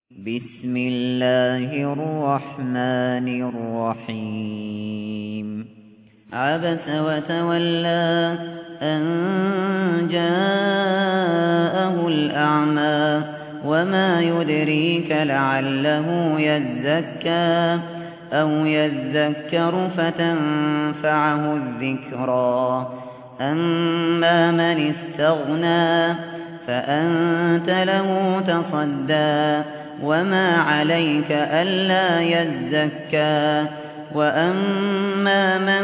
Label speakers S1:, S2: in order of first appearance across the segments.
S1: بسم الله الرحمن الرحيم عبس وتولى أن جاءه الأعمى وما يدريك لعله يزكى أو يذكر فتنفعه الذكرى أما من استغنى فأنت له تصدى وما عليك ألا يزكى وأما من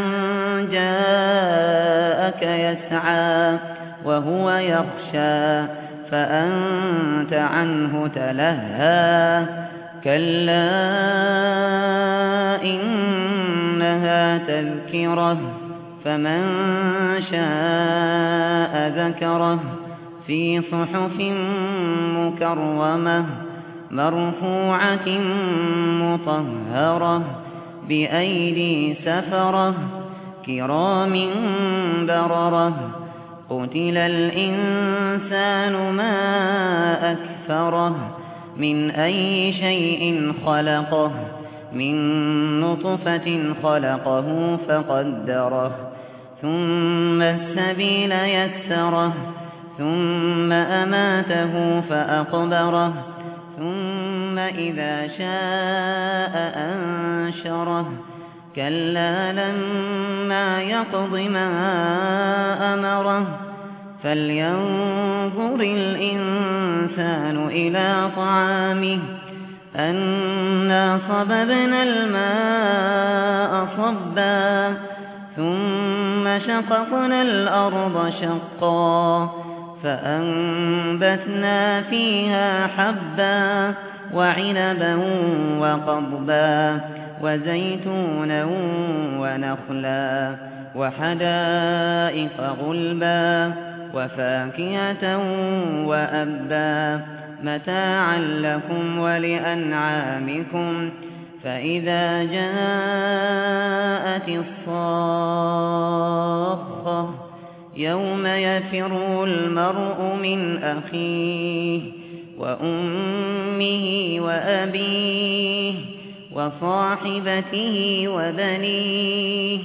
S1: جاءك يسعى وهو يخشى فأنت عنه تلهى كلا إنها تذكرة فمن شاء ذكره في صحف مكرمة مرفوعة مطهرة بأيدي سفرة كرام بررة قتل الإنسان ما أكفره من أي شيء خلقه من نطفة خلقه فقدره ثم السبيل يسره ثم أماته فأقبره ثم إذا شاء أنشره كلا لما يقض ما أمره فلينظر الإنسان إلى طعامه أنا صببنا الماء صبا ثم شققنا الأرض شقا فأنبتنا فيها حبا وعنبا وقضبا وزيتونا ونخلا وحدائق غلبا وفاكهة وأبا متاعا لكم ولأنعامكم فإذا جاءت الصاخة يوم يفر المرء من أخيه وأمه وأبيه وصاحبته وبنيه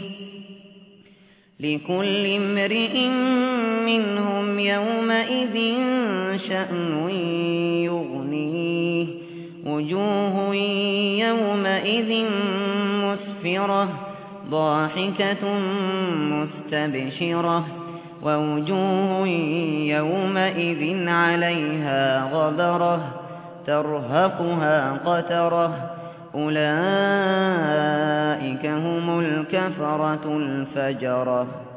S1: لكل امرئ منهم يومئذ شأن يغنيه وجوه يومئذ مسفرة ضاحكة مستبشرة ووجوه يومئذ عليها غبرة ترهقها قترة أولئك هم الكفرة الفجرة